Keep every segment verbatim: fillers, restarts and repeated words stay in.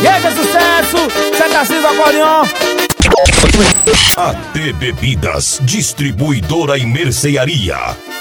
E esse é sucesso, cê tá sendo acordeon. A T Bebidas, distribuidora e mercearia.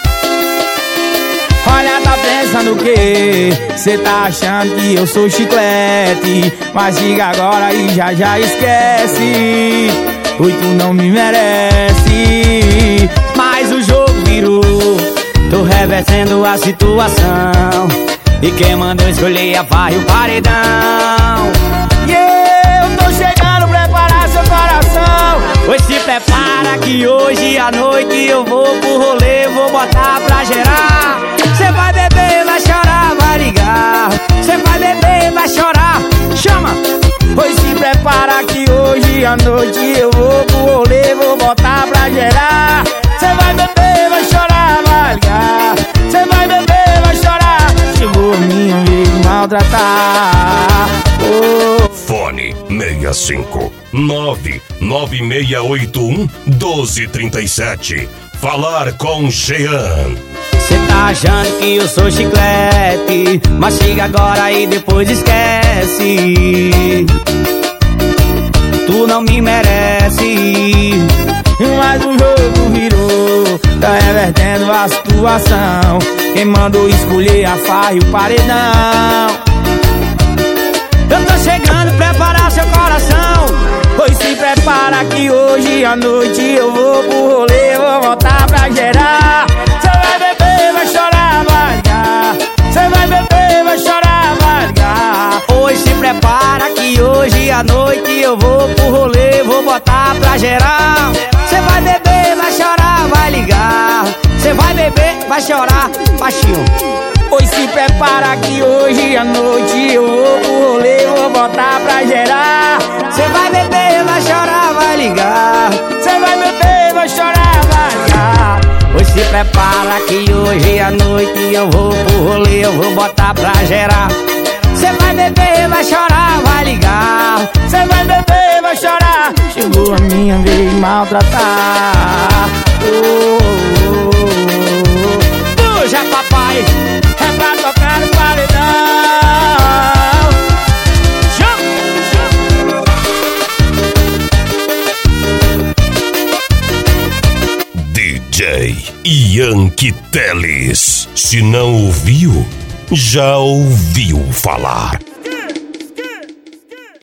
Olha, tá pensando o quê? Cê tá achando que eu sou chiclete, mas diga agora e já já esquece. Oi, tu não me merece. Mas o jogo virou, tô revertendo a situação, e quem mandou escolher a farra e o paredão. E eu tô chegando, preparar seu coração. Pois se prepara que hoje à noite eu vou pro rolê, vou botar pra gerar. Cê vai beber, vai chorar, vai ligar. Cê vai beber, vai chorar, chama. Pois se prepara que hoje à noite eu vou pro rolê, vou botar pra gerar. Cê vai beber, vai chorar, vai ligar. Cê vai beber, vai chorar. Chegou a minha vez de maltratar. Oh. Fone seis cinco nove nove seis oito um um dois três sete. Falar com Jean. Cê tá achando que eu sou chiclete, mas chega agora e depois esquece. Tu não me merece. Mas o jogo virou, tá revertendo a situação. Quem mandou escolher a farra e o paredão. Eu tô chegando, preparar seu coração. Pois se prepara que hoje à noite eu vou pro rolê, vou voltar pra gerar. Cê vai beber, vai chorar, vai ligar. Cê vai beber, vai chorar, vai ligar. Pois se prepara que hoje à noite eu vou pro rolê, vou botar pra gerar. Cê vai beber, vai chorar, vai ligar. Cê vai beber, vai chorar, baixinho. Pois se prepara que hoje à noite eu vou pro rolê, vou botar pra gerar. Cê vai beber, vai chorar, vai ligar. Cê vai beber, vai chorar, vai ligar. Pois se prepara que hoje à noite eu vou pro rolê, eu vou botar pra gerar. Cê vai beber, vai chorar, vai ligar. Cê vai beber, vai chorar. Chegou a minha vez de maltratar. Oh, oh, oh. Puxa, papai, é pra tocar no paredão. Chama, chama. D J Yankee Teles. Se não ouviu, já ouviu falar.